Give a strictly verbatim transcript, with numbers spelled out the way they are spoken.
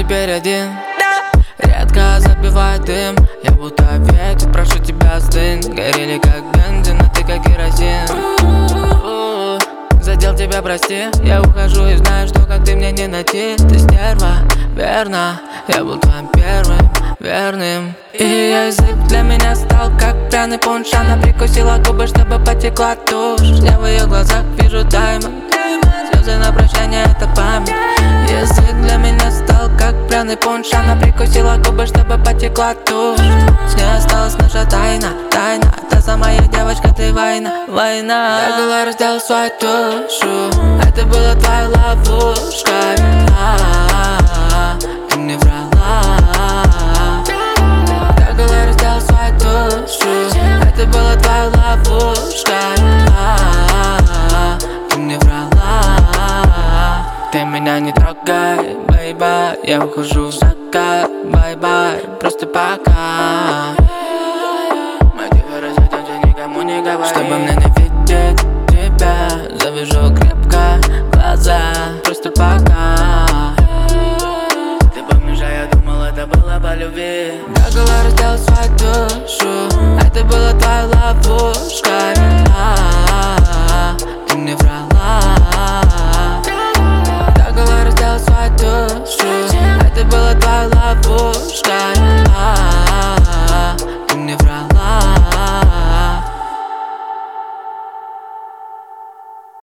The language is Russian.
теперь один. Редко забивает дым, я будто ветер, прошу тебя остынь. Горели как бензин, а ты как керосин. Задел тебя, прости, я ухожу и знаю, что как ты мне не найти. Ты стерва, верно, я был твоим первым верным. И язык для меня стал как пряный пунш. Она прикусила губы, чтобы потекла тушь. Я в ее глазах вижу даймонд. Слезы на прощание, это память. Язык для меня стал как пряный пунш. Она прикусила губы, чтобы потекла тушь. С ней осталась наша тайна, тайна. Та самая девочка, ты война, война. Догола раздел свою душу. Это была твоя ловушка. А-а-а, ты мне врала. Догола раздел свою душу. Это была твоя ловушка. А-а-а, ты мне врала. Ты меня не трогай, бейба. Я ухожу в закат, бай-бай. Просто пока. Мы тихо разойдемся, никому не говори. Чтобы мне не видеть тебя, завяжу крепко глаза. Просто пока. Ты помнишь, а я думал, это было по любви. Догола раздел свою душу. Это была твоя ловушка.